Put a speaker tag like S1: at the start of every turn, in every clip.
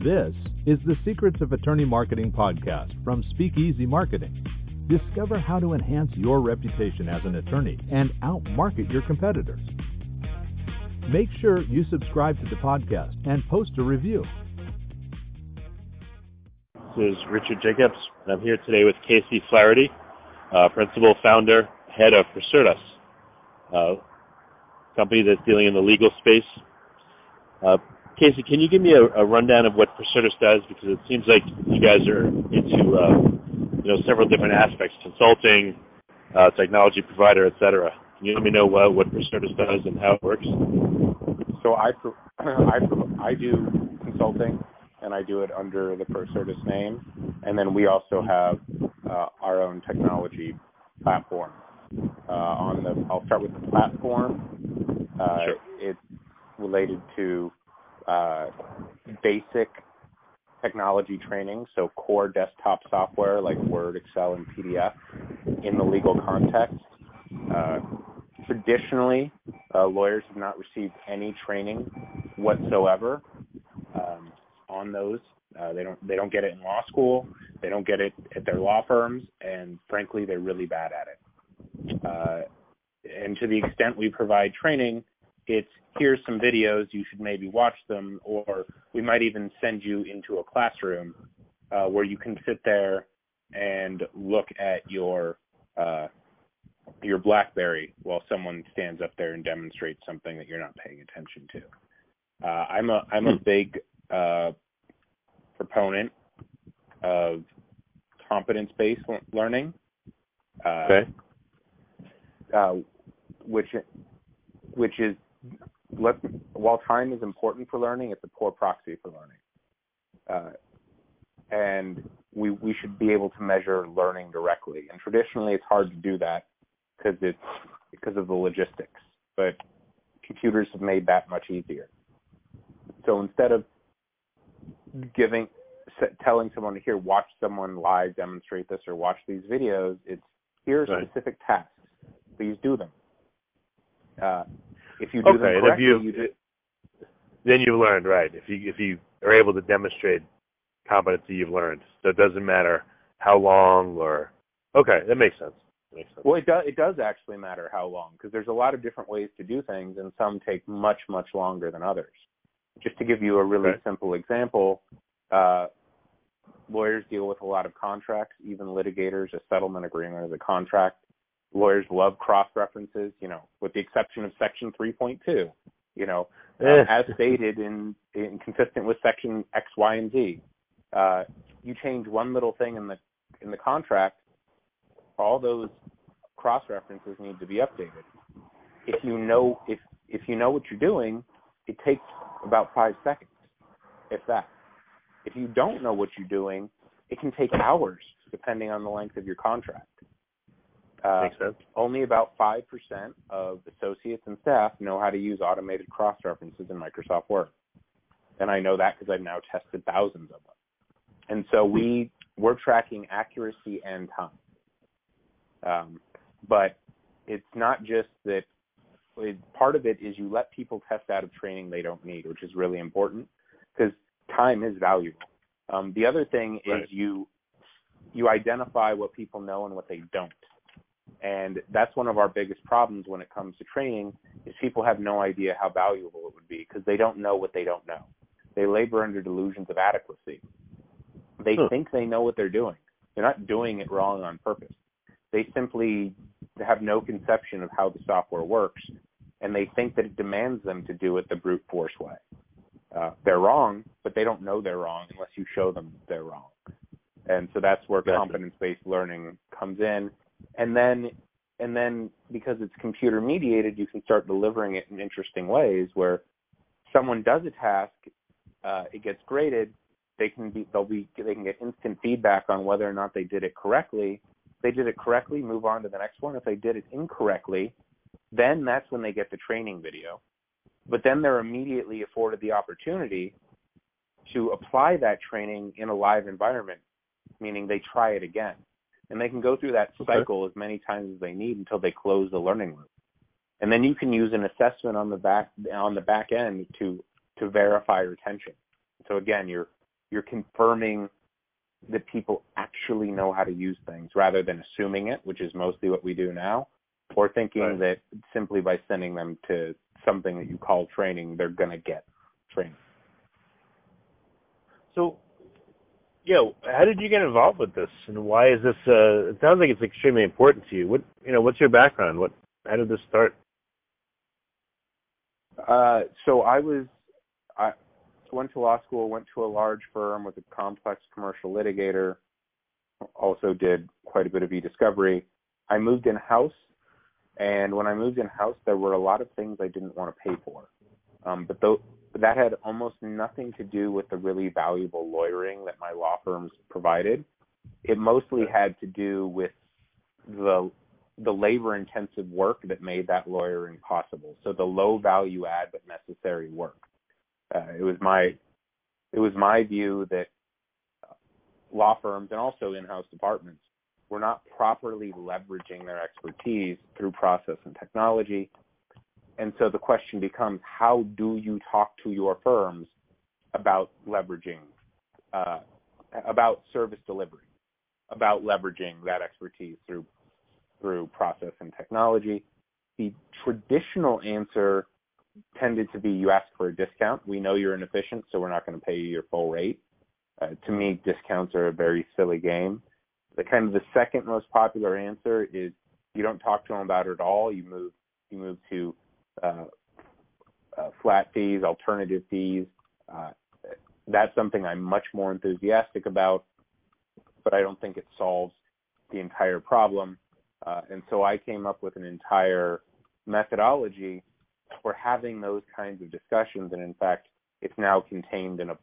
S1: This is the Secrets of Attorney Marketing podcast from Speakeasy Marketing. Discover how to enhance your reputation as an attorney and outmarket your competitors. Make sure you subscribe to the podcast and post a review.
S2: This is Richard Jacobs, and I'm here today with Casey Flaherty, principal, founder, head of Procertus, a company that's dealing in the legal space. Casey, can you give me a rundown of what Procertus does? Because it seems like you guys are into several different aspects: consulting, technology provider, etc. Can you let me know what Procertus does and how it works?
S3: So I do consulting, and I do it under the Procertus name, and then we also have our own technology platform. I'll start with the platform.
S2: Sure.
S3: It's related to basic technology training, so core desktop software like Word, Excel, and PDF in the legal context. Traditionally, lawyers have not received any training whatsoever on those. They don't get it in law school. They don't get it at their law firms, and frankly, they're really bad at it. And to the extent we provide training, it's here's some videos, you should maybe watch them, or we might even send you into a classroom where you can sit there and look at your BlackBerry while someone stands up there and demonstrates something that you're not paying attention to. I'm a big proponent of competence-based learning,
S2: Okay.
S3: which is, while time is important for learning, it's a poor proxy for learning. And we should be able to measure learning directly. And traditionally, it's hard to do that because of the logistics. But computers have made that much easier. So instead of telling someone, here, watch someone live demonstrate this or watch these videos, it's here are specific tasks. Please do them. If you do them correctly,
S2: then you've learned, right? If you are able to demonstrate competency, you've learned. So it doesn't matter how long or that makes sense.
S3: Well, it does actually matter how long, because there's a lot of different ways to do things, and some take much, much longer than others. Just to give you a really simple example, lawyers deal with a lot of contracts, even litigators. A settlement agreement is a contract. Lawyers love cross-references, with the exception of Section 3.2, as stated in consistent with Section X, Y, and Z. You change one little thing in the contract, all those cross-references need to be updated. If you know what you're doing, it takes about 5 seconds, if that. If you don't know what you're doing, it can take hours, depending on the length of your contract.
S2: Makes sense.
S3: Only about 5% of associates and staff know how to use automated cross-references in Microsoft Word. And I know that because I've now tested thousands of them. And so we're tracking accuracy and time. But it's not just that. Part of it is you let people test out of training they don't need, which is really important because time is valuable. The other thing is you identify what people know and what they don't. And that's one of our biggest problems when it comes to training is people have no idea how valuable it would be because they don't know what they don't know. They labor under delusions of adequacy. They think they know what they're doing. They're not doing it wrong on purpose. They simply have no conception of how the software works, and they think that it demands them to do it the brute force way. They're wrong, but they don't know they're wrong unless you show them they're wrong. And so that's where competence-based learning comes in. And then because it's computer mediated, you can start delivering it in interesting ways where someone does a task, it gets graded, they can get instant feedback on whether or not they did it correctly. If they did it correctly, move on to the next one. If they did it incorrectly, then that's when they get the training video. But then they're immediately afforded the opportunity to apply that training in a live environment, meaning they try it again. And they can go through that cycle as many times as they need until they close the learning loop. And then you can use an assessment on the back end to verify retention. So again, you're you're confirming that people actually know how to use things rather than assuming it, which is mostly what we do now, or thinking that simply by sending them to something that you call training, they're going to get training.
S2: So, how did you get involved with this, and why is this? It sounds like it's extremely important to you. What's your background? How did this start?
S3: So I went to law school, went to a large firm, was a complex commercial litigator, also did quite a bit of e-discovery. I moved in-house, and when I moved in-house, there were a lot of things I didn't want to pay for. But that had almost nothing to do with the really valuable lawyering that my law firms provided. It mostly had to do with the labor-intensive work that made that lawyering possible. So the low value add but necessary work. It was my view that law firms and also in-house departments were not properly leveraging their expertise through process and technology. And so the question becomes, how do you talk to your firms about leveraging, about service delivery, about leveraging that expertise through process and technology? The traditional answer tended to be you ask for a discount. We know you're inefficient, so we're not going to pay you your full rate. To me, discounts are a very silly game. The second most popular answer is you don't talk to them about it at all. You move to flat fees, alternative fees. That's something I'm much more enthusiastic about, but I don't think it solves the entire problem. And so I came up with an entire methodology for having those kinds of discussions. And in fact, it's now contained in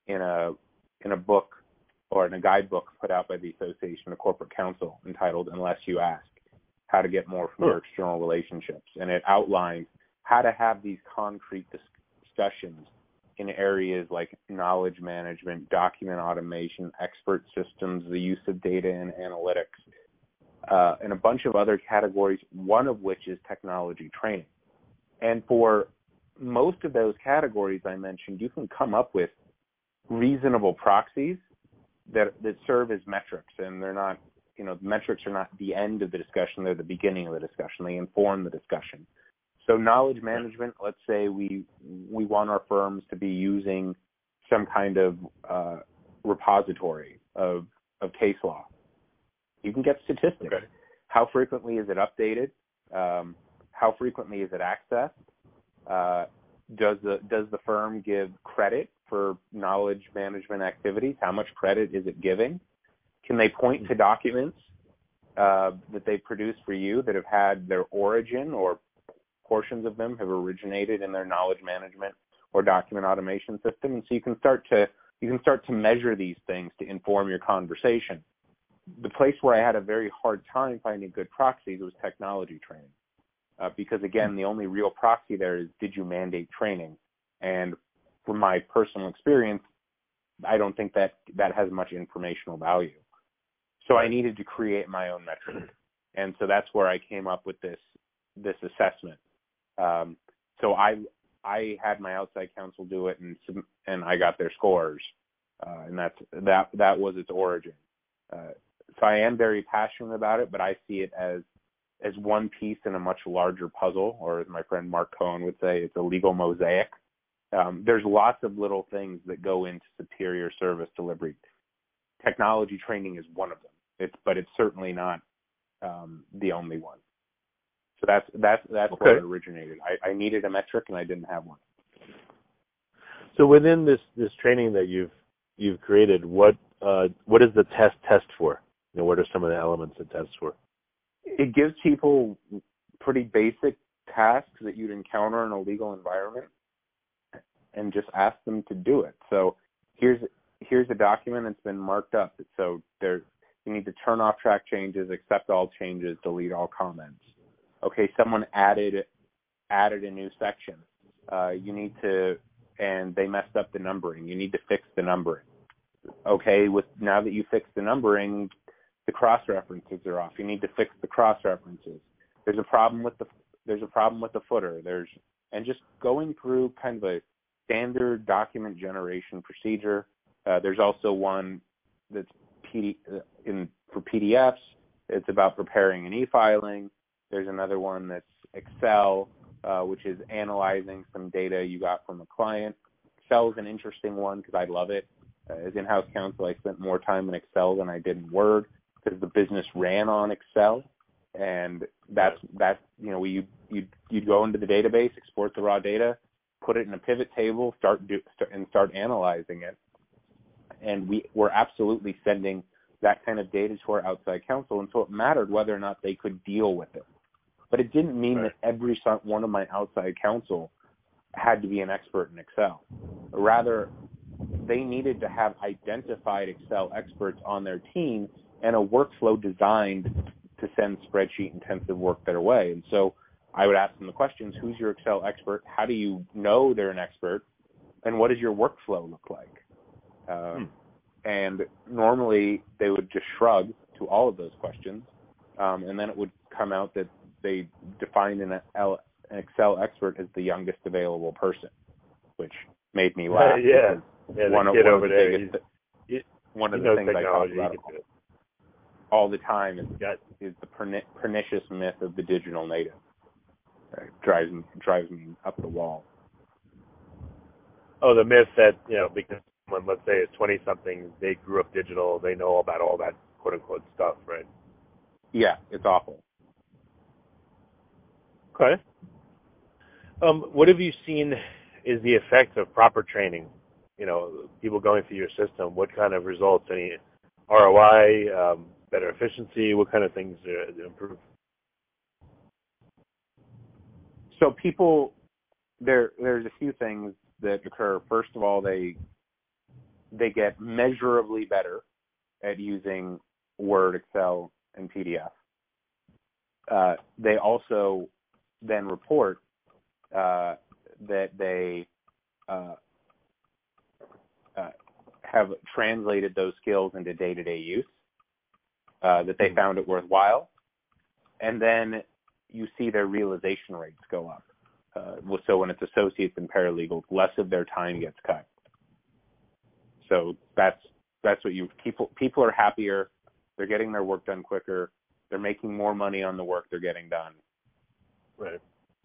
S3: a book or in a guidebook put out by the Association of Corporate Counsel entitled "Unless You Ask: How to Get More from Your External Relationships." And it outlines how to have these concrete discussions in areas like knowledge management, document automation, expert systems, the use of data and analytics, and a bunch of other categories, one of which is technology training. And for most of those categories I mentioned, you can come up with reasonable proxies that serve as metrics, and they're not, the metrics are not the end of the discussion, they're the beginning of the discussion. They inform the discussion. So knowledge management, let's say we want our firms to be using some kind of repository of case law. You can get statistics. Okay. How frequently is it updated? How frequently is it accessed? Does the firm give credit for knowledge management activities? How much credit is it giving? Can they point to documents that they produced for you that have had their origin, or portions of them have originated in their knowledge management or document automation system? And so you can start to measure these things to inform your conversation. The place where I had a very hard time finding good proxies was technology training. Because again, the only real proxy there is, did you mandate training? And from my personal experience, I don't think that has much informational value. So I needed to create my own metric. And so that's where I came up with this assessment. So I had my outside counsel do it, and I got their scores. And that was its origin. So I am very passionate about it, but I see it as one piece in a much larger puzzle, or as my friend Mark Cohen would say, it's a legal mosaic. There's lots of little things that go into superior service delivery. Technology training is one of them, but it's certainly not the only one. So that's
S2: okay.
S3: Where it originated. I needed a metric, and I didn't have one.
S2: So within this training that you've created, what does the test for? What are some of the elements it tests for?
S3: It gives people pretty basic tasks that you'd encounter in a legal environment, and just ask them to do it. So here's a document that's been marked up. So you need to turn off track changes, accept all changes, delete all comments. Okay, someone added a new section. And they messed up the numbering. You need to fix the numbering. Okay, now that you fixed the numbering, the cross references are off. You need to fix the cross references. There's a problem with the footer. And just going through kind of a standard document generation procedure. There's also one that's for PDFs. It's about preparing an e-filing. There's another one that's Excel, which is analyzing some data you got from a client. Excel is an interesting one because I love it. As in-house counsel, I spent more time in Excel than I did in Word because the business ran on Excel, and that's you'd go into the database, export the raw data, put it in a pivot table, start analyzing it, and we're absolutely sending that kind of data to our outside counsel, and so it mattered whether or not they could deal with it. But it didn't mean that every one of my outside counsel had to be an expert in Excel. Rather, they needed to have identified Excel experts on their team and a workflow designed to send spreadsheet-intensive work their way. And so I would ask them the questions: who's your Excel expert? How do you know they're an expert? And what does your workflow look like? And normally they would just shrug to all of those questions, and then it would come out that they defined an Excel expert as the youngest available person, which made me laugh.
S2: One of the
S3: things I talk about all the time is the pernicious myth of the digital native. It drives me up the wall.
S2: Oh, the myth that, because someone, let's say, is 20-something, they grew up digital, they know about all that quote-unquote stuff, right?
S3: Yeah, it's awful.
S2: Okay. What have you seen is the effect of proper training? People going through your system, what kind of results? Any ROI, better efficiency? What kind of things improve?
S3: So people, there's a few things that occur. First of all, they get measurably better at using Word, Excel, and PDF. They also then report that they have translated those skills into day-to-day use, that they found it worthwhile, and then you see their realization rates go up. So when it's associates and paralegals, less of their time gets cut. So that's what people are happier. They're getting their work done quicker. They're making more money on the work they're getting done.
S2: Right.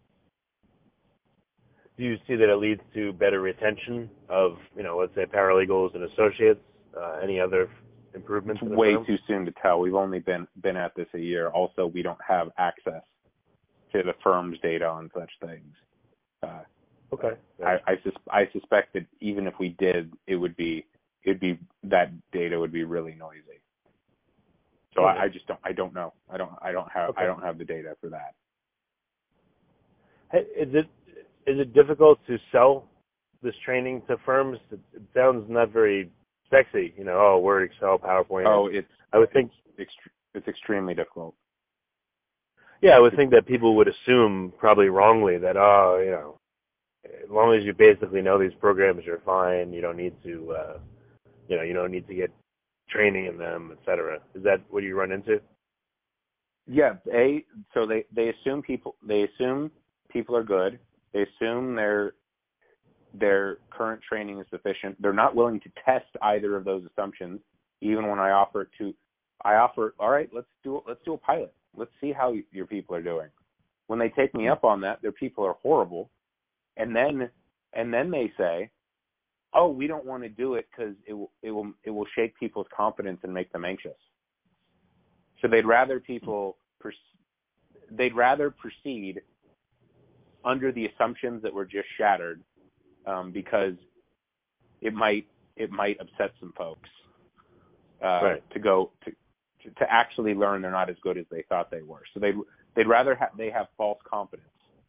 S2: Do you see that it leads to better retention of, let's say paralegals and associates? Any other improvements?
S3: It's way too soon to tell. We've only been at this a year. Also, we don't have access to the firm's data on such things.
S2: Okay.
S3: I suspect that even if we did, that data would be really noisy. So okay. I don't know. I don't have the data for that.
S2: Hey, is it difficult to sell this training to firms? It sounds not very sexy, Word, Excel, PowerPoint.
S3: Oh,
S2: I would think
S3: it's extremely difficult.
S2: Yeah, I would think that people would assume, probably wrongly, that as long as you basically know these programs, you're fine. You don't need to, you don't need to get training in them, et cetera. Is that what you run into?
S3: Yeah, so they assume people are good. They assume their current training is sufficient. They're not willing to test either of those assumptions. Even when I offer, all right, let's do a pilot. Let's see how your people are doing. When they take me up on that, their people are horrible, and then they say, "Oh, we don't want to do it because it will shake people's confidence and make them anxious." So they'd rather proceed under the assumptions that were just shattered, because it might upset some folks to actually learn they're not as good as they thought they were. So they'd rather they have false confidence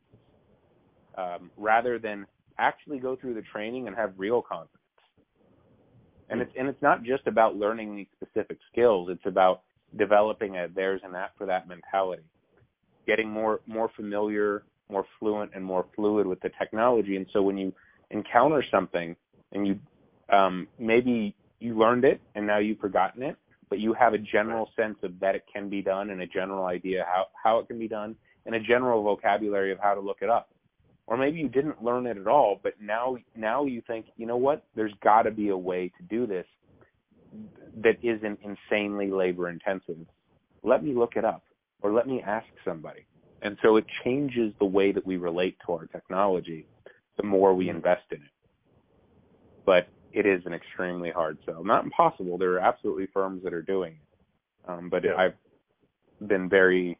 S3: rather than actually go through the training and have real confidence. And it's not just about learning these specific skills. It's about developing a there's an app for that mentality, getting more familiar, more fluent, and more fluid with the technology. And so when you encounter something and you maybe you learned it and now you've forgotten it, but you have a general sense of that it can be done and a general idea how it can be done and a general vocabulary of how to look it up. or maybe you didn't learn it at all, but now you think, you know what, there's got to be a way to do this that isn't insanely labor intensive. Let me look it up, or let me ask somebody. And so it changes the way that we relate to our technology the more we invest in it. But it is an extremely hard sell. Not impossible. There are absolutely firms that are doing it. But I've been very,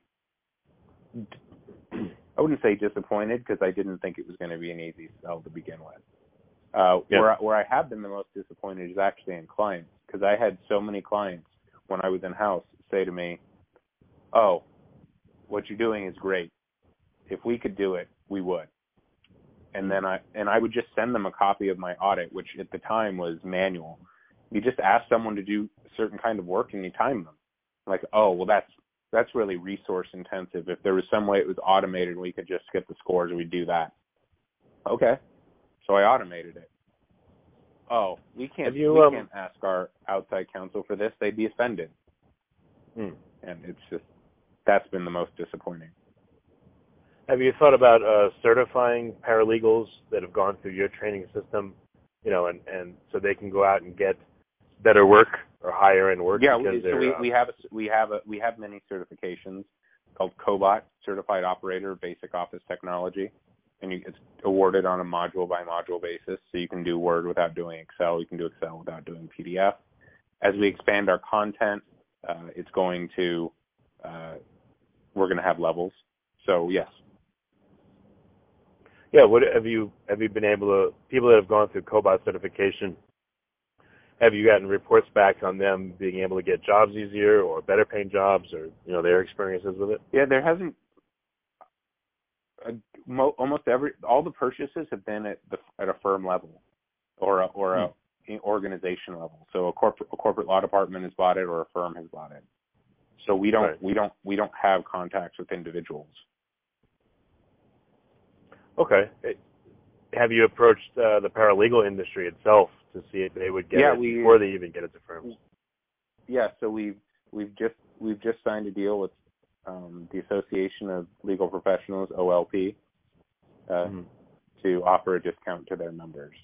S3: I wouldn't say disappointed, because I didn't think it was going to be an easy sell to begin with. Where I have been the most disappointed is actually in clients, because I had so many clients when I was in-house say to me, oh, what you're doing is great. If we could do it, we would. And then I would just send them a copy of my audit, which at the time was manual. You just ask someone to do a certain kind of work and you time them. Like, oh, well, that's really resource intensive. If there was some way it was automated and we could just get the scores, we'd do that. Okay. So I automated it. Oh, we can't ask our outside counsel for this. They'd be offended. And it's just, that's been the most disappointing.
S2: Have you thought about certifying paralegals that have gone through your training system, and so they can go out and get better work or higher end work?
S3: Yeah, we have many certifications called COBOT, Certified Operator Basic Office Technology, and it's awarded on a module by module basis. So you can do Word without doing Excel. You can do Excel without doing PDF. As we expand our content, we're going to have levels. So yes.
S2: Yeah, what have you been able to, people that have gone through COBOT certification, have you gotten reports back on them being able to get jobs easier or better paying jobs, or their experiences with it?
S3: Yeah, there hasn't. All the purchases have been at a firm level or a organization level. So a corporate law department has bought it, or a firm has bought it. So we don't have contacts with individuals.
S2: Okay. Have you approached the paralegal industry itself to see if they would get it before they even get it to firms?
S3: Yeah. So we've just signed a deal with the Association of Legal Professionals, OLP, to offer a discount to their members.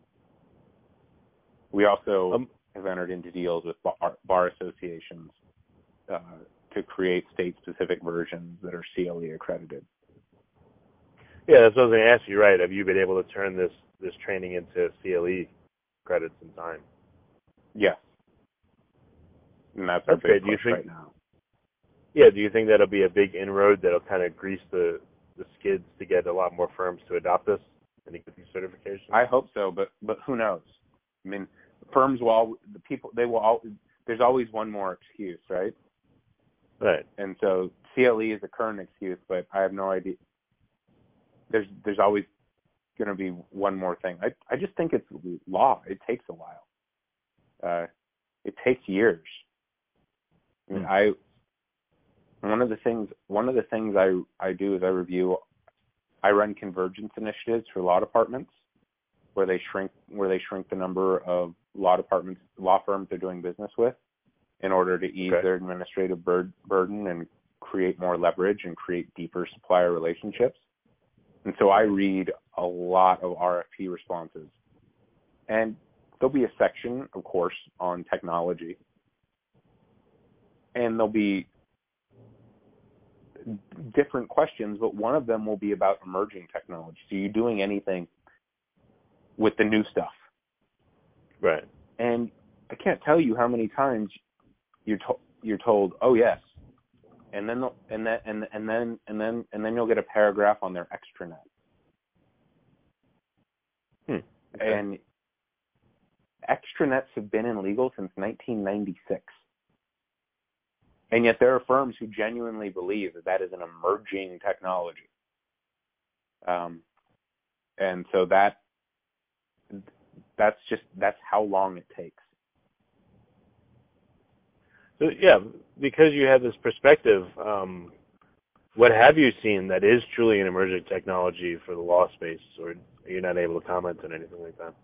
S3: We also have entered into deals with bar associations to create state-specific versions that are CLE accredited.
S2: Yeah, that's what I was going to ask you, right? Have you been able to turn this training into CLE credits in time?
S3: Yes. And that's our big push right now.
S2: Yeah, do you think that'll be a big inroad that'll kind of grease the skids to get a lot more firms to adopt this and get these certifications?
S3: I hope so, but who knows? I mean, firms there's always one more excuse, right?
S2: Right.
S3: And so CLE is a current excuse, but I have no idea. There's always going to be one more thing. I just think it's law. It takes a while. It takes years. I mean, one of the things I do is I run convergence initiatives for law departments where they shrink the number of law firms they're doing business with in order to ease their administrative burden and create more leverage and create deeper supplier relationships. And so I read a lot of RFP responses. And there'll be a section, of course, on technology. And there'll be different questions, but one of them will be about emerging technology. So you're doing anything with the new stuff.
S2: Right.
S3: And I can't tell you how many times you're told, oh yes. And then you'll get a paragraph on their extranet.
S2: Okay.
S3: And extranets have been in legal since 1996. And yet there are firms who genuinely believe that is an emerging technology. And so that's how long it takes.
S2: So yeah, because you have this perspective, what have you seen that is truly an emerging technology for the law space, or are you not able to comment on anything like that?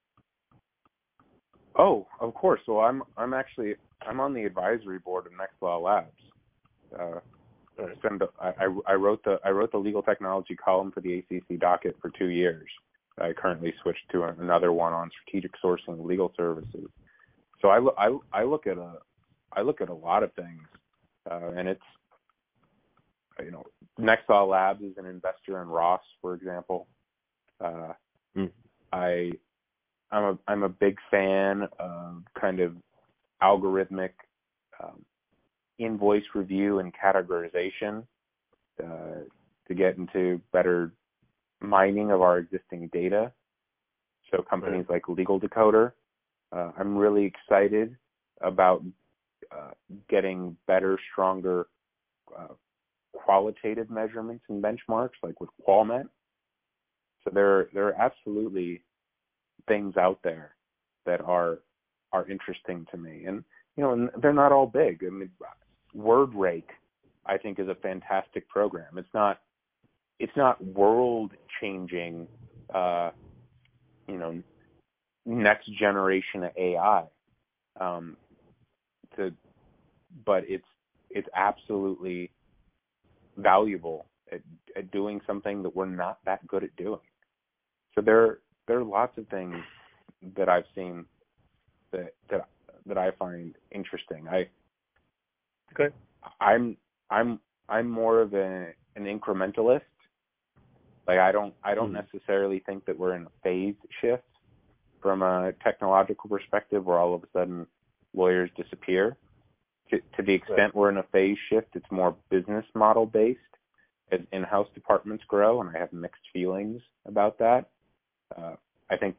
S3: Oh, of course. So I'm on the advisory board of Next Law Labs. I wrote the legal technology column for the ACC docket for 2 years. I currently switched to another one on strategic sourcing of legal services. So I look at a lot of things, and it's, Nexal Labs is an investor in Ross, for example. I'm a big fan of kind of algorithmic invoice review and categorization to get into better mining of our existing data. So companies like Legal Decoder. I'm really excited about getting better, stronger qualitative measurements and benchmarks, like with Qualmet. So there are absolutely things out there that are interesting to me, and and they're not all big. I mean, WordRake, I think, is a fantastic program. It's not world changing, next generation of AI, but it's absolutely valuable at doing something that we're not that good at doing. So there are lots of things that I've seen that I find interesting. I'm more of an incrementalist. Like I don't necessarily think that we're in a phase shift from a technological perspective where all of a sudden lawyers disappear. To the extent we're in a phase shift, it's more business model based as in-house departments grow, and I have mixed feelings about that. I think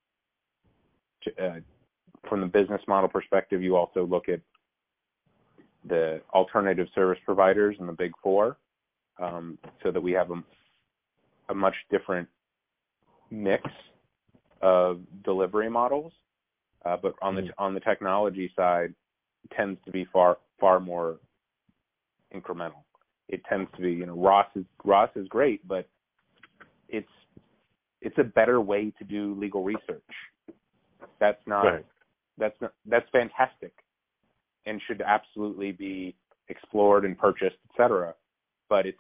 S3: from the business model perspective, you also look at the alternative service providers and the big four, so that we have a much different mix of delivery models. But on the technology side, it tends to be far more incremental. It tends to be, Ross is great, but it's a better way to do legal research. That's fantastic and should absolutely be explored and purchased, etc. But it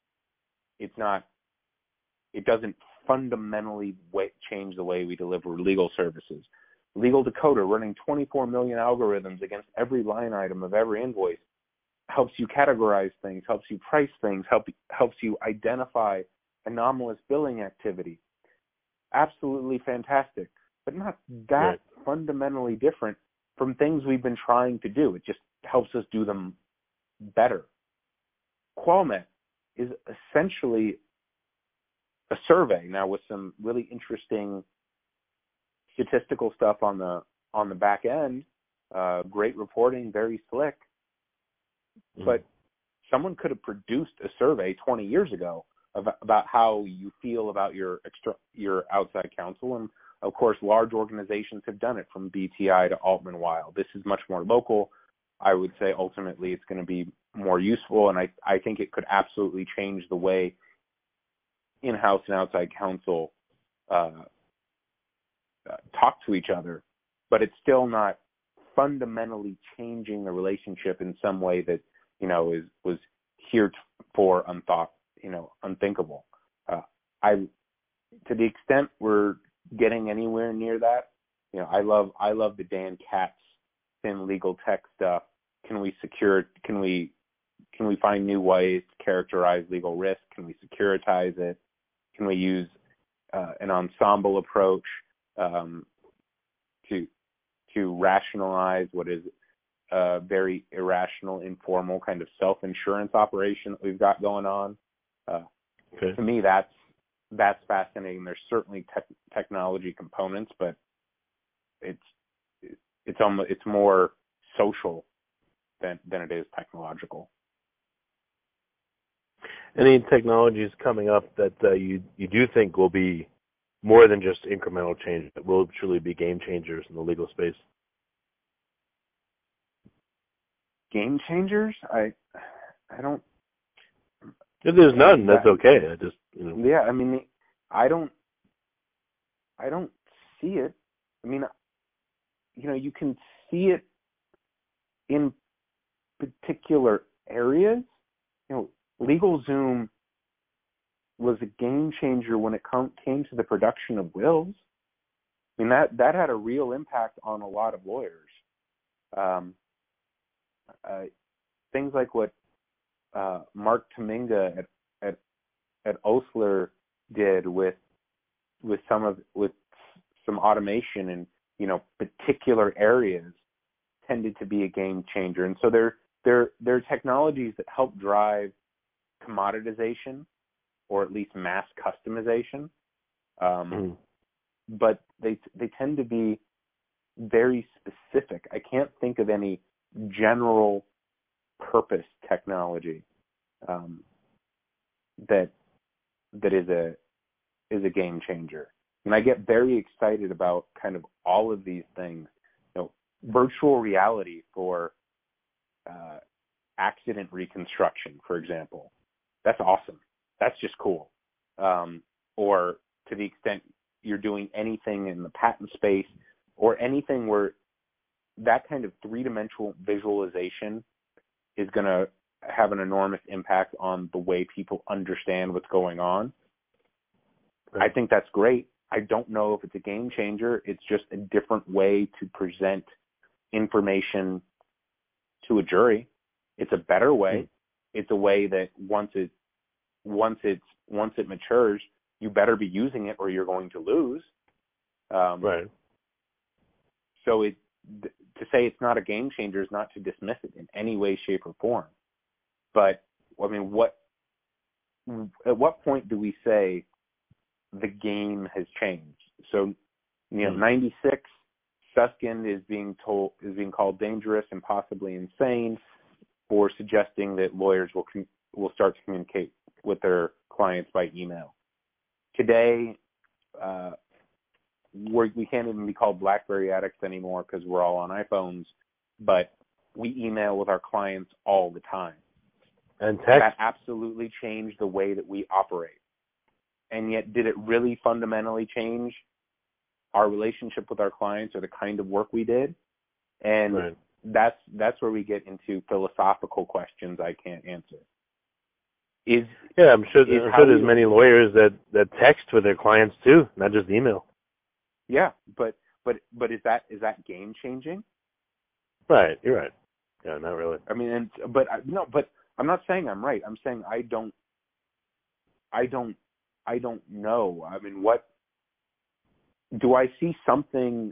S3: doesn't fundamentally change the way we deliver legal services. Legal Decoder, running 24 million algorithms against every line item of every invoice, helps you categorize things, helps you price things, helps you identify anomalous billing activity. Absolutely fantastic, but not that fundamentally different from things we've been trying to do. It just helps us do them better. Qualmet is essentially a survey now with some really interesting statistical stuff on the back end. Great reporting, very slick. But someone could have produced a survey 20 years ago about how you feel about your outside counsel, and of course, large organizations have done it, from BTI to Altman Weil. This is much more local. I would say ultimately it's going to be more useful, and I think it could absolutely change the way in-house and outside counsel talk to each other, but it's still not fundamentally changing the relationship in some way that was heretofore unthinkable. To the extent we're getting anywhere near that, I love the Dan Katz thin legal tech stuff. Can we find new ways to characterize legal risk? Can we securitize it? Can we use an ensemble approach to rationalize what is a very irrational, informal kind of self-insurance operation that we've got going on? To me, that's fascinating. There's certainly technology components, but it's more social than it is technological.
S4: Any technologies coming up that you do think will be more than just incremental change, that will truly be game changers in the legal space?
S3: Game changers? I don't.
S4: If there's none, that's okay. I just
S3: Yeah, I mean, I don't see it. I mean, you can see it in particular areas, LegalZoom was a game changer when it came to the production of wills. I mean, that had a real impact on a lot of lawyers. Things like what Mark Tominga at Osler did with some automation in particular areas tended to be a game changer. And so there are technologies that help drive commoditization, or at least mass customization. But they tend to be very specific. I can't think of any general purpose technology that is a game changer. And I get very excited about kind of all of these things. Virtual reality for accident reconstruction, for example. That's awesome. That's just cool. Or to the extent you're doing anything in the patent space or anything where that kind of three-dimensional visualization is going to have an enormous impact on the way people understand what's going on. Right. I think that's great. I don't know if it's a game changer. It's just a different way to present information to a jury. It's a better way. It's a way that once it matures, you better be using it or you're going to lose.
S4: Right.
S3: So to say it's not a game changer is not to dismiss it in any way, shape, or form. But I mean, at what point do we say the game has changed? So, 96, Susskind is being called dangerous and possibly insane for suggesting that lawyers will start to communicate with their clients by email. Today, we can't even be called BlackBerry addicts anymore because we're all on iPhones, but we email with our clients all the time.
S4: And text.
S3: That absolutely changed the way that we operate. And yet, did it really fundamentally change our relationship with our clients or the kind of work we did? And
S4: right.
S3: That's where we get into philosophical questions I can't answer.
S4: I'm sure there's many lawyers that text with their clients too, not just email.
S3: Yeah, but is that game changing?
S4: Right, you're right. Yeah, not really.
S3: I mean, but I'm not saying I'm right. I'm saying I don't know. I mean, what do I see something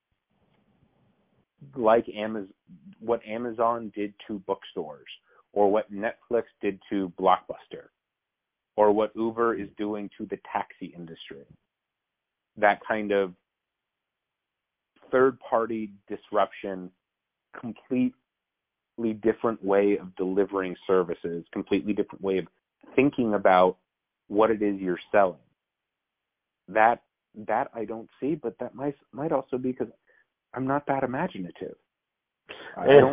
S3: like what Amazon did to bookstores, or what Netflix did to Blockbuster, or what Uber is doing to the taxi industry? That kind of third-party disruption, completely different way of delivering services, completely different way of thinking about what it is you're selling. That I don't see, but that might also be because I'm not that imaginative. I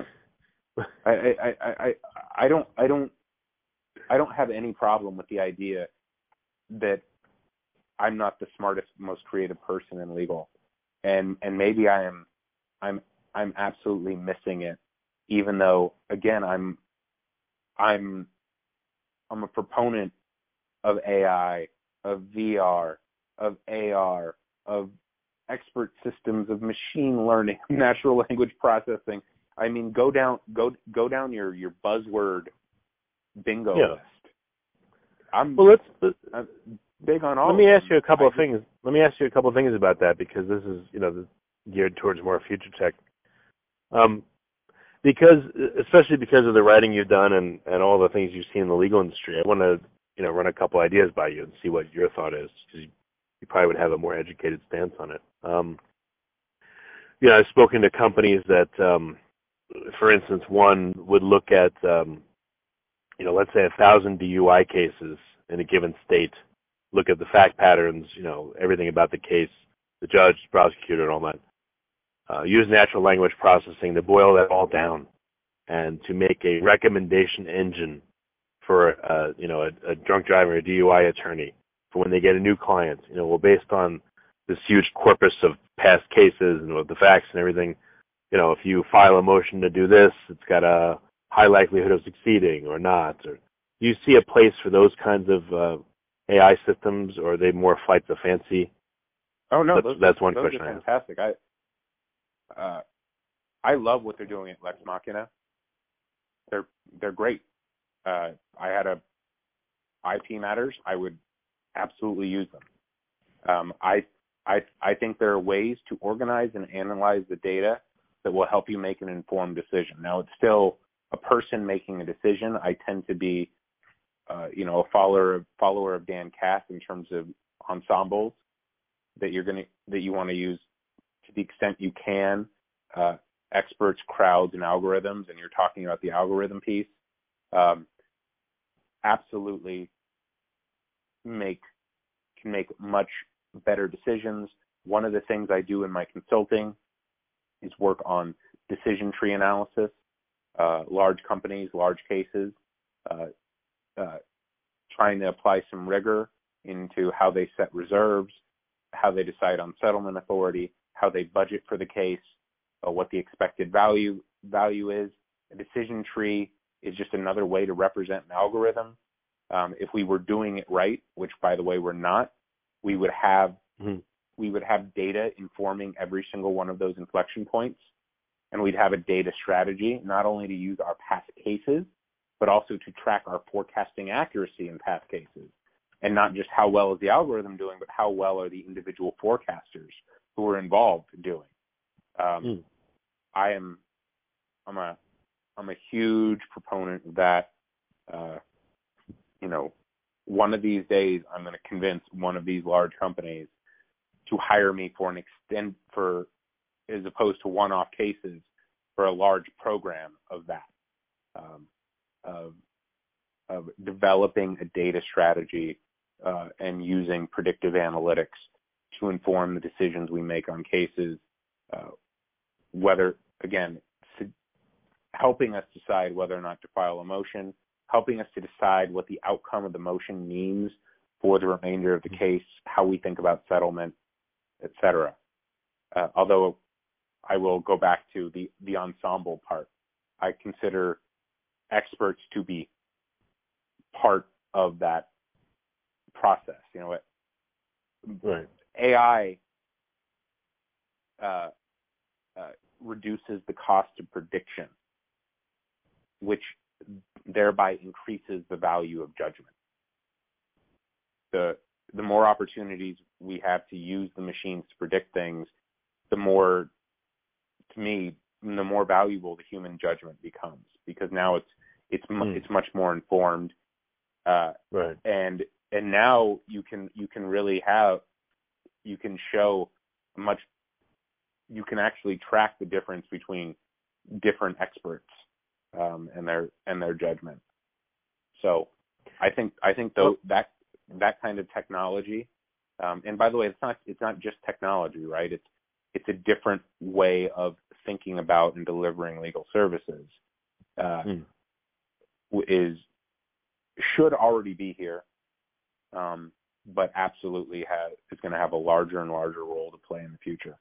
S3: don't have any problem with the idea that I'm not the smartest, most creative person in legal, and maybe I'm absolutely missing it. Even though, again, I'm a proponent of AI, of VR, of AR, of expert systems, of machine learning, natural language processing. I mean, go down your buzzword bingo list. I'm big on all.
S4: Let me ask you a couple of things. Let me ask you a couple of things about that, because this is geared towards more future tech. Especially because of the writing you've done and all the things you've seen in the legal industry, I want to run a couple ideas by you and see what your thought is, because you probably would have a more educated stance on it. I've spoken to companies that, for instance, one would look at, let's say 1,000 DUI cases in a given state, look at the fact patterns, everything about the case, the judge, the prosecutor, and all that. Use natural language processing to boil that all down and to make a recommendation engine for a drunk driver, a DUI attorney, for when they get a new client. Based on this huge corpus of past cases and with the facts and everything, if you file a motion to do this, it's got a high likelihood of succeeding or not. Or do you see a place for those kinds of AI systems, or are they more flights of fancy?
S3: Oh no,
S4: that's one
S3: those
S4: question.
S3: are fantastic. I love what they're doing at Lex Machina. They're great. I had a IP Matters. I would absolutely use them. I think there are ways to organize and analyze the data that will help you make an informed decision. Now, it's still a person making a decision. I tend to be, a follower of Dan Cass in terms of ensembles that you want to use to the extent you can. Experts, crowds, and algorithms, and you're talking about the algorithm piece. Absolutely can make much better decisions. One of the things I do in my consulting is work on decision tree analysis, large companies, large cases, trying to apply some rigor into how they set reserves, how they decide on settlement authority, how they budget for the case, what the expected value is. A decision tree is just another way to represent an algorithm. If we were doing it right, which by the way we're not, we would have data informing every single one of those inflection points, and we'd have a data strategy not only to use our past cases, but also to track our forecasting accuracy in past cases, and not just how well is the algorithm doing, but how well are the individual forecasters who are involved doing. I'm a huge proponent of that. One of these days I'm going to convince one of these large companies to hire me as opposed to one-off cases, for a large program of that, of developing a data strategy and using predictive analytics to inform the decisions we make on cases, whether, again, helping us decide whether or not to file a motion, helping us to decide what the outcome of the motion means for the remainder of the case, how we think about settlement, etc. Although I will go back to the ensemble part. I consider experts to be part of that process.
S4: Right.
S3: AI reduces the cost of prediction, which thereby increases the value of judgment. The more opportunities we have to use the machines to predict things, the more, to me, the more valuable the human judgment becomes, because now it's much more informed.
S4: Right.
S3: And now you can actually track the difference between different experts and their judgment. So I think that kind of technology, and by the way, it's not just technology, right? It's a different way of thinking about and delivering legal services. Should already be here, but absolutely is going to have a larger and larger role to play in the future.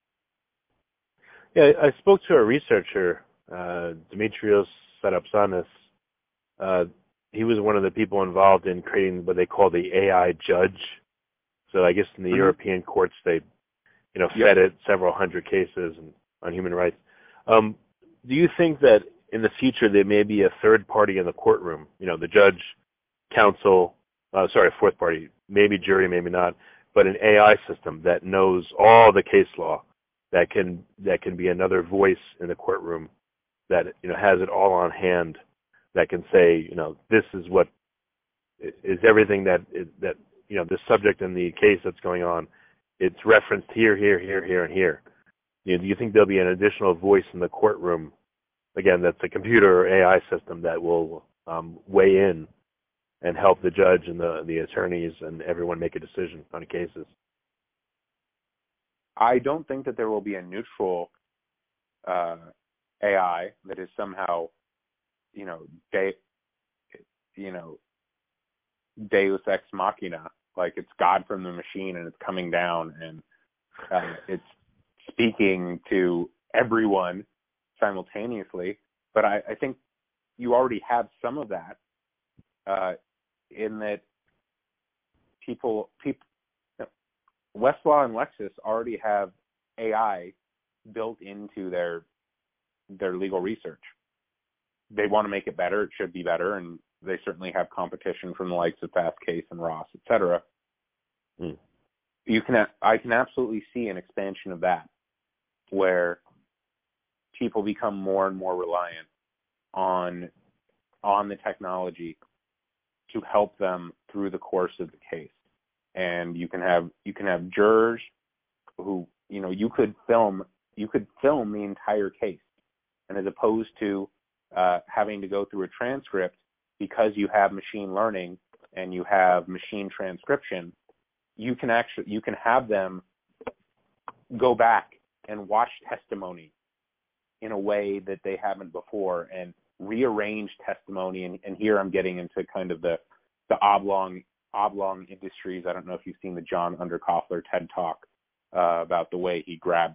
S4: Yeah, I spoke to a researcher, Dimitrios Sarapsanis. He was one of the people involved in creating what they call the AI judge. So I guess in the European courts, they, fed it several hundred cases on human rights. Do you think that in the future there may be a third party in the courtroom? The judge, counsel, fourth party, maybe jury, maybe not, but an AI system that knows all the case law, that can be another voice in the courtroom, that has it all on hand, that can say, this is what is everything that the subject in the case that's going on, it's referenced here, and here. Do you think there'll be an additional voice in the courtroom, again, that's a computer or AI system that will weigh in and help the judge and the attorneys and everyone make a decision on cases?
S3: I don't think that there will be a neutral AI that is somehow, Deus ex machina, like it's God from the machine and it's coming down and it's speaking to everyone simultaneously. But I think you already have some of that in that people, Westlaw and Lexis already have AI built into their legal research. They want to make it better. It should be better, and they certainly have competition from the likes of Fastcase and Ross, et cetera. I can absolutely see an expansion of that, where people become more and more reliant on the technology to help them through the course of the case. And you can have jurors who, you could film the entire case, and as opposed to having to go through a transcript, because you have machine learning and you have machine transcription, you can have them go back and watch testimony in a way that they haven't before, and rearrange testimony. And here I'm getting into kind of the oblong industries. I don't know if you've seen the John Underkoffler TED Talk about the way he grabs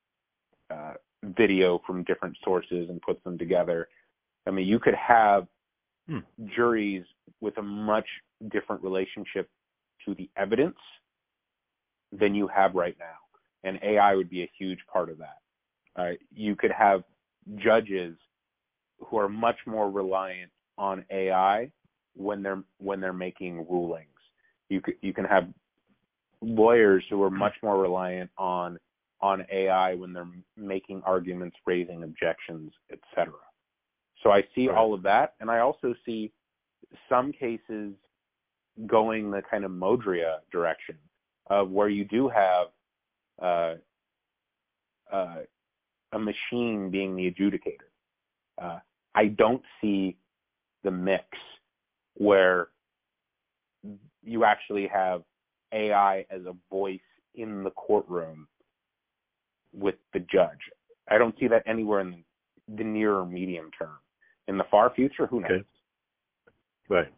S3: video from different sources and puts them together. I mean, you could have juries with a much different relationship to the evidence than you have right now. And AI would be a huge part of that. You could have judges who are much more reliant on AI when they're making rulings. You can have lawyers who are much more reliant on AI when they're making arguments, raising objections, etc. So I see all of that, and I also see some cases going the kind of Modria direction of where you do have a machine being the adjudicator. I don't see the mix where you actually have AI as a voice in the courtroom with the judge. I don't see that anywhere in the near or medium term. In the far future, who knows?
S4: Okay. Right.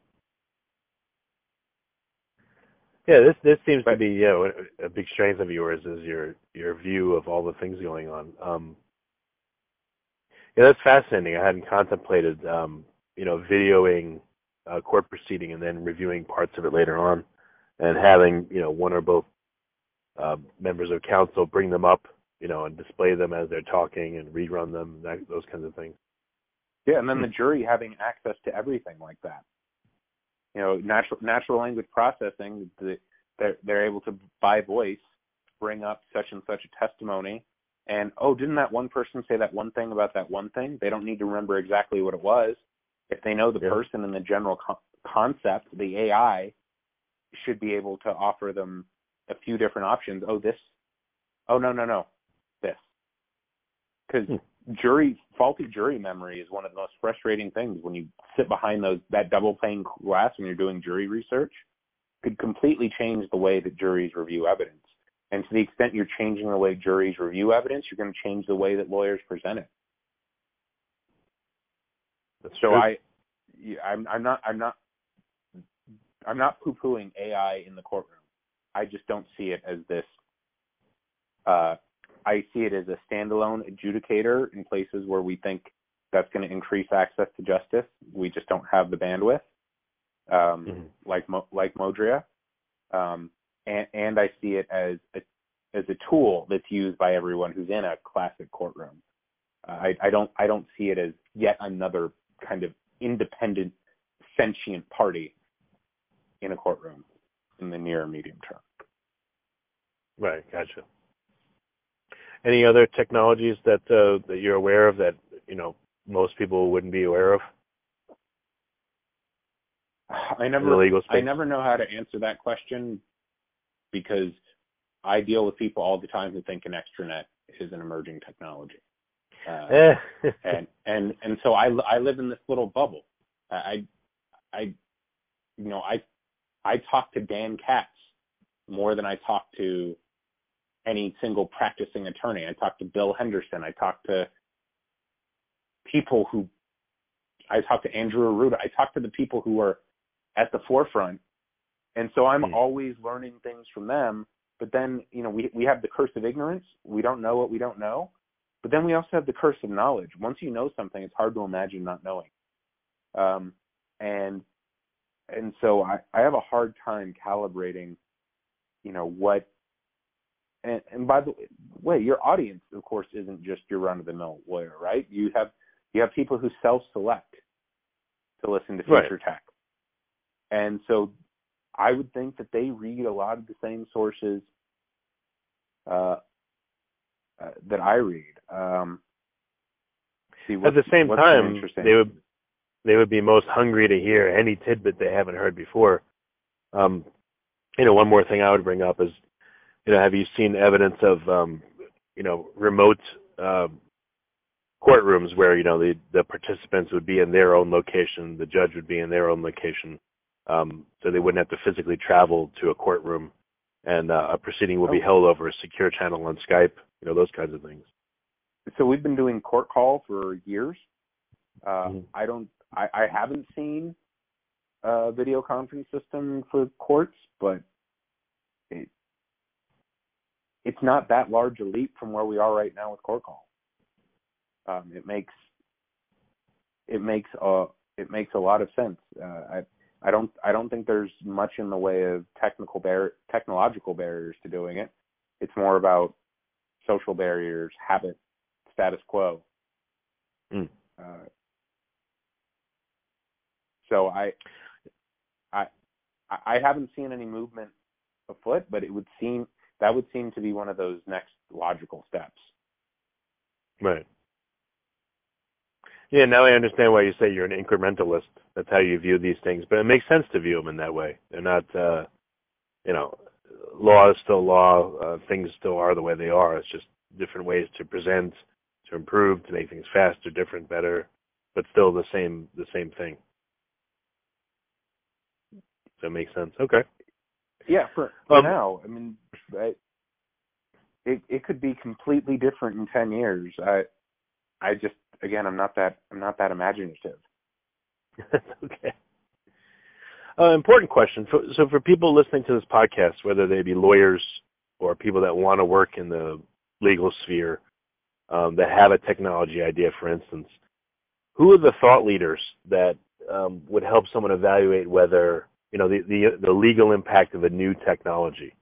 S4: Yeah, this seems to be a big strength of yours, is your view of all the things going on. Yeah, that's fascinating. I hadn't contemplated videoing a court proceeding and then reviewing parts of it later on, and having one or both members of counsel bring them up, and display them as they're talking and rerun them, those kinds of things.
S3: Yeah, and then the jury having access to everything like that. Natural language processing, they're able to, by voice, bring up such and such a testimony, and, didn't that one person say that one thing about that one thing? They don't need to remember exactly what it was. If they know the person and the general concept, the AI should be able to offer them a few different options. This. Because faulty jury memory is one of the most frustrating things when you sit behind that double pane glass when you're doing jury research. Could completely change the way that juries review evidence. And to the extent you're changing the way juries review evidence, you're going to change the way that lawyers present it.
S4: That's
S3: so
S4: true.
S3: I'm not poo-pooing AI in the courtroom. I just don't see it as this. I see it as a standalone adjudicator in places where we think that's going to increase access to justice. We just don't have the bandwidth, like Modria. And I see it as a tool that's used by everyone who's in a classic courtroom. I don't see it as yet another kind of independent, sentient party in a courtroom in the near or medium term.
S4: Right, gotcha. Any other technologies that you're aware of that most people wouldn't be aware of?
S3: I never know how to answer that question, because I deal with people all the time who think an extranet is an emerging technology, and so I live in this little bubble. I talk to Dan Katz more than I talk to any single practicing attorney. I talk to Bill Henderson. I talk to Andrew Arruda. I talk to the people who are at the forefront. And so I'm always learning things from them. But then, we have the curse of ignorance. We don't know what we don't know. But then we also have the curse of knowledge. Once you know something, it's hard to imagine not knowing. And and so I have a hard time calibrating, what. And by the way, your audience, of course, isn't just your run-of-the-mill lawyer, right? You have people who self-select to listen to Future Tech, and so I would think that they read a lot of the same sources that I read.
S4: At the same time, they would be most hungry to hear any tidbit they haven't heard before. One more thing I would bring up is, have you seen evidence of, remote courtrooms where, the participants would be in their own location, the judge would be in their own location, so they wouldn't have to physically travel to a courtroom, and a proceeding would be held over a secure channel on Skype, those kinds of things.
S3: So we've been doing court call for years. I haven't seen a video conference system for courts, but it's not that large a leap from where we are right now with court call. It makes a lot of sense. I don't think there's much in the way of technological barriers to doing it. It's more about social barriers, habit, status quo. So I haven't seen any movement afoot, but that would seem to be one of those next logical steps.
S4: Right. Yeah, now I understand why you say you're an incrementalist. That's how you view these things. But it makes sense to view them in that way. They're not, law is still law. Things still are the way they are. It's just different ways to present, to improve, to make things faster, different, better, but still the same thing. Does that make sense? Okay.
S3: Yeah, for now. I mean, it could be completely different in 10 years. I just, again, I'm not that imaginative.
S4: Okay. Important question. So for people listening to this podcast, whether they be lawyers or people that want to work in the legal sphere, that have a technology idea, for instance, who are the thought leaders that would help someone evaluate whether, the legal impact of a new technology,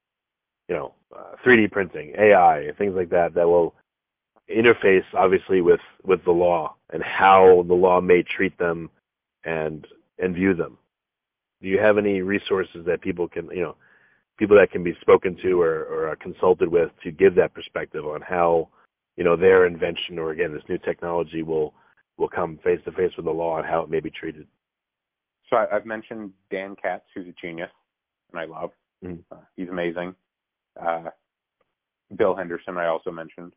S4: 3D printing, AI, things like that will interface obviously with the law and how the law may treat them and view them? Do you have any resources that people can, people that can be spoken to or consulted with to give that perspective on how, their invention or, again, this new technology will come face to face with the law and how it may be treated?
S3: So I've mentioned Dan Katz, who's a genius, and I love. He's amazing. Bill Henderson, I also mentioned.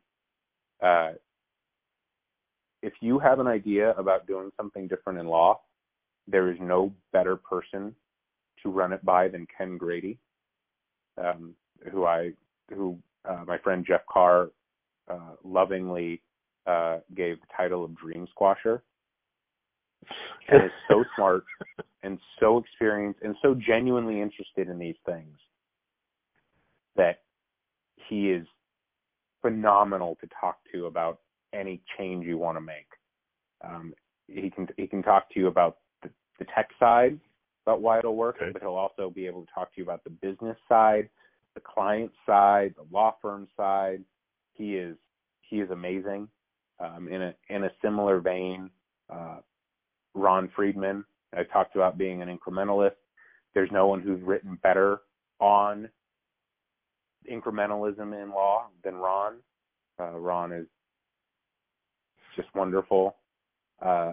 S3: If you have an idea about doing something different in law, there is no better person to run it by than Ken Grady, who my friend Jeff Carr lovingly gave the title of Dream Squasher. And is so smart and so experienced and so genuinely interested in these things that he is phenomenal to talk to about any change you want to make. He can talk to you about the tech side, about why it'll work, but he'll also be able to talk to you about the business side, the client side, the law firm side. He is amazing. In a similar vein, Ron Friedman, I talked about being an incrementalist. There's no one who's written better on incrementalism in law than Ron. Ron is just wonderful. I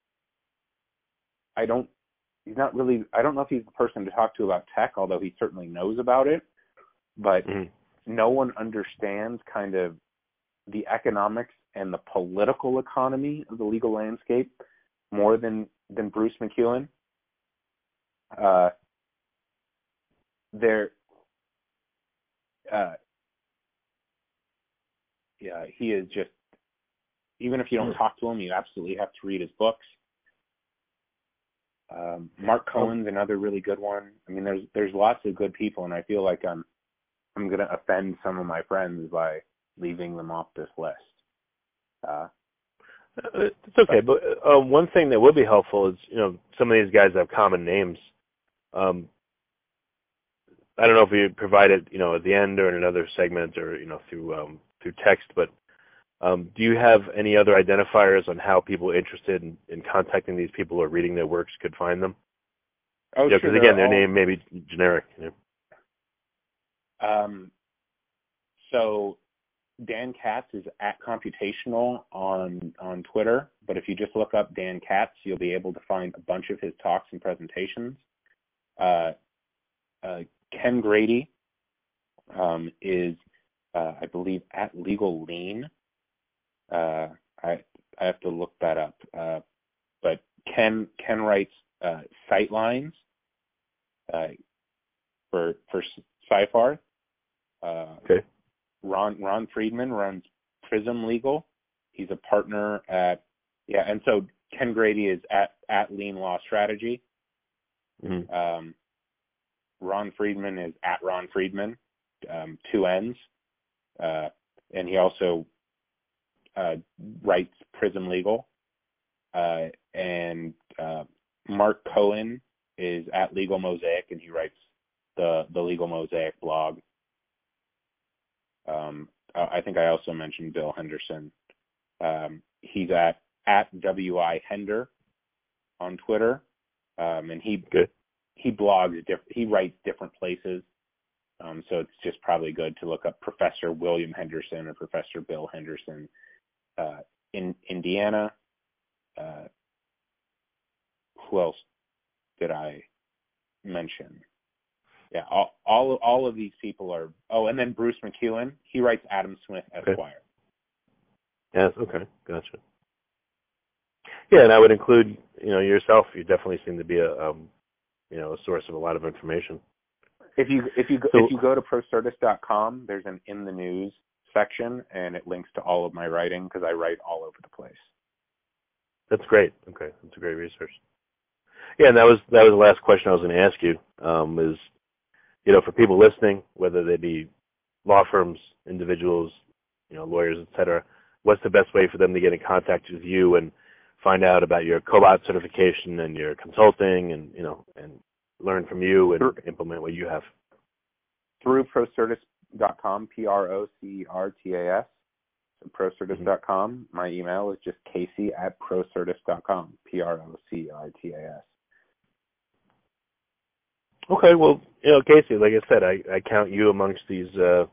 S3: don't know if he's the person to talk to about tech, although he certainly knows about it, but no one understands kind of the economics and the political economy of the legal landscape more than Bruce McEwen. He is just, even if you don't talk to him, you absolutely have to read his books. Mark Cohen's another really good one. I mean, there's lots of good people, and I feel like I'm going to offend some of my friends by leaving them off this list.
S4: It's okay, but one thing that would be helpful is, some of these guys have common names. I don't know if you provide it, at the end or in another segment or, through text, but do you have any other identifiers on how people interested in contacting these people or reading their works could find them?
S3: Oh, sure.
S4: Because again, their name may be generic.
S3: So Dan Katz is at Computational on Twitter, but if you just look up Dan Katz, you'll be able to find a bunch of his talks and presentations. Ken Grady is, I believe, at Legal Lean. I have to look that up. But Ken writes Sightlines for Sci-Far.
S4: Okay.
S3: Ron Friedman runs Prism Legal. He's a partner at and so Ken Grady is at Lean Law Strategy.
S4: Mm-hmm.
S3: Ron Friedman is at Ron Friedman, 2 N's, and he also writes Prism Legal. And Mark Cohen is at Legal Mosaic, and he writes the Legal Mosaic blog. I think I also mentioned Bill Henderson. He's at WI Hender on Twitter, and he blogs he writes different places. So it's just probably good to look up Professor William Henderson or Professor Bill Henderson in Indiana. Who else did I mention? Yeah, all of these people are. Oh, and then Bruce McEwen. He writes Adam Smith Esquire.
S4: Yes. Okay. Gotcha. Yeah, and I would include yourself. You definitely seem to be a source of a lot of information.
S3: If you go to procertus.com, there's an in the news section, and it links to all of my writing because I write all over the place.
S4: That's great. Okay, that's a great resource. Yeah, and that was the last question I was going to ask you. Is for people listening, whether they be law firms, individuals, lawyers, etc., what's the best way for them to get in contact with you and find out about your COBOT certification and your consulting and learn from you and implement what you have? Through
S3: procertus.com, PROCERTAS, procertus.com. My email is just casey@procertus.com, PROCERTAS.
S4: Okay, well, Casey, like I said, I count you amongst these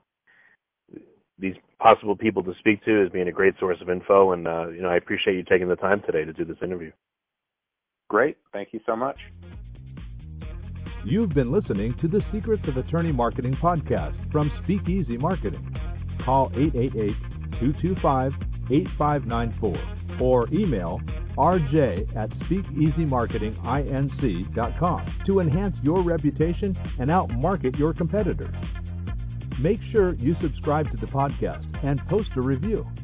S4: possible people to speak to as being a great source of info, and I appreciate you taking the time today to do this interview.
S3: Great, thank you so much.
S1: You've been listening to the Secrets of Attorney Marketing podcast from Speakeasy Marketing. Call 888-225-8594 or email rj@speakeasymarketinginc.com to enhance your reputation and outmarket your competitors. Make sure you subscribe to the podcast and post a review.